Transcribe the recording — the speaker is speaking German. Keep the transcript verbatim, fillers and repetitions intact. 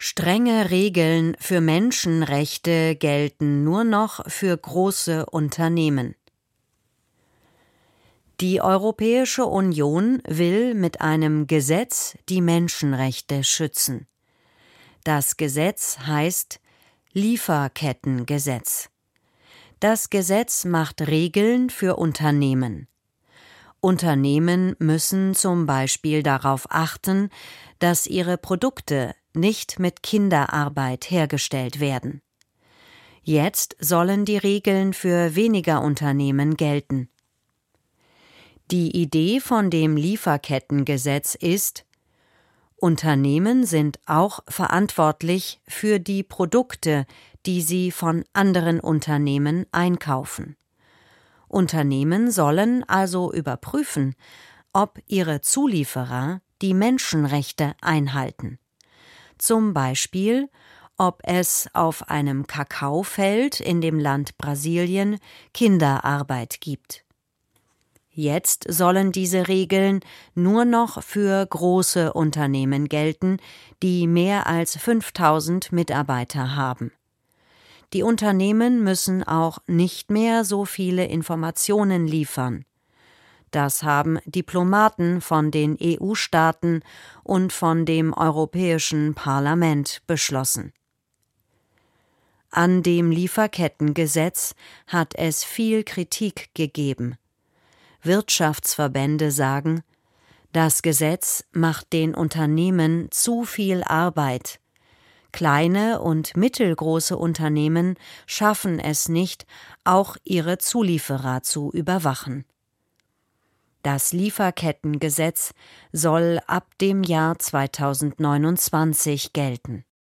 Strenge Regeln für Menschenrechte gelten nur noch für große Unternehmen. Die Europäische Union will mit einem Gesetz die Menschenrechte schützen. Das Gesetz heißt Lieferkettengesetz. Das Gesetz macht Regeln für Unternehmen. Unternehmen müssen zum Beispiel darauf achten, dass ihre Produkte nicht mit Kinderarbeit hergestellt werden. Jetzt sollen die Regeln für weniger Unternehmen gelten. Die Idee von dem Lieferkettengesetz ist: Unternehmen sind auch verantwortlich für die Produkte, die sie von anderen Unternehmen einkaufen. Unternehmen sollen also überprüfen, ob ihre Zulieferer die Menschenrechte einhalten. Zum Beispiel, ob es auf einem Kakaofeld in dem Land Brasilien Kinderarbeit gibt. Jetzt sollen diese Regeln nur noch für große Unternehmen gelten, die mehr als fünftausend Mitarbeiter haben. Die Unternehmen müssen auch nicht mehr so viele Informationen liefern. Das haben Diplomaten von den E U-Staaten und von dem Europäischen Parlament beschlossen. An dem Lieferkettengesetz hat es viel Kritik gegeben. Wirtschaftsverbände sagen, das Gesetz macht den Unternehmen zu viel Arbeit. Kleine und mittelgroße Unternehmen schaffen es nicht, auch ihre Zulieferer zu überwachen. Das Lieferkettengesetz soll ab dem Jahr zweitausendneunundzwanzig gelten.